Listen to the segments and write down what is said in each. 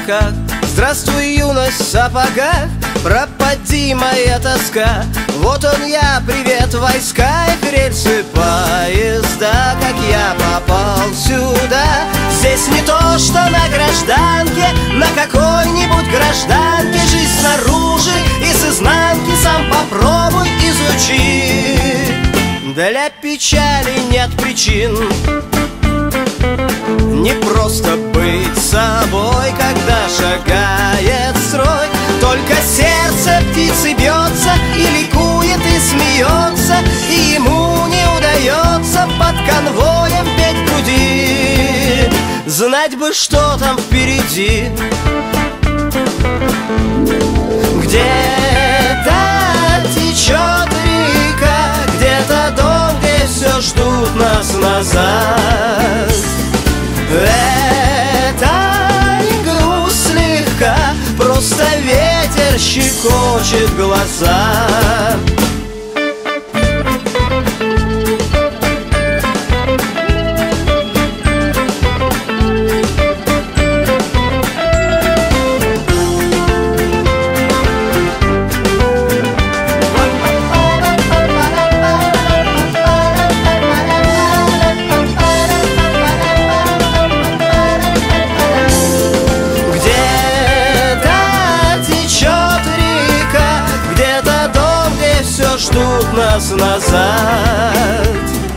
облаках. Здравствуй, юность в сапогах, пропади моя тоска. Вот он я, привет, войска и рельсы поезда. Как я попал сюда? Здесь не то, что на гражданке, на какой-нибудь гражданке. Жизнь снаружи и с изнанки сам попробуй изучи. Для печали нет причин, не просто быть собой, когда шагает строй. Только сердце птицы бьется и ликует, и смеется, и ему не удается под конвоем петь в груди. Знать бы, что там впереди. Где-то течет река, где-то дом, где все ждут нас назад. Это не грусть слегка, просто ветер щекочет глаза. Ждут нас назад.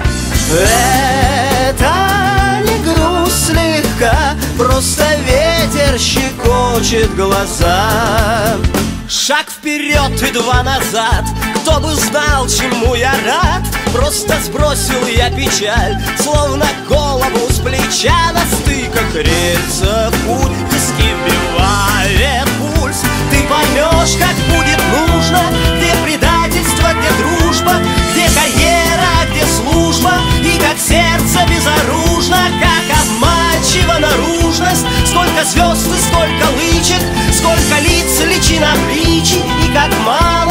Это не грусть слегка, просто ветер щекочет глаза. Шаг вперед и два назад, кто бы знал, чему я рад. Просто сбросил я печаль, словно голову с плеча. На стыках рельсов путь, виски вбивает пульс. Ты поймешь, как будет нужно, где предательство, где дружба, где карьера, где служба, и как сердце безоружно, как обманчива наружность. Сколько звезд и сколько лычек, сколько лиц, личина в личи, и как мало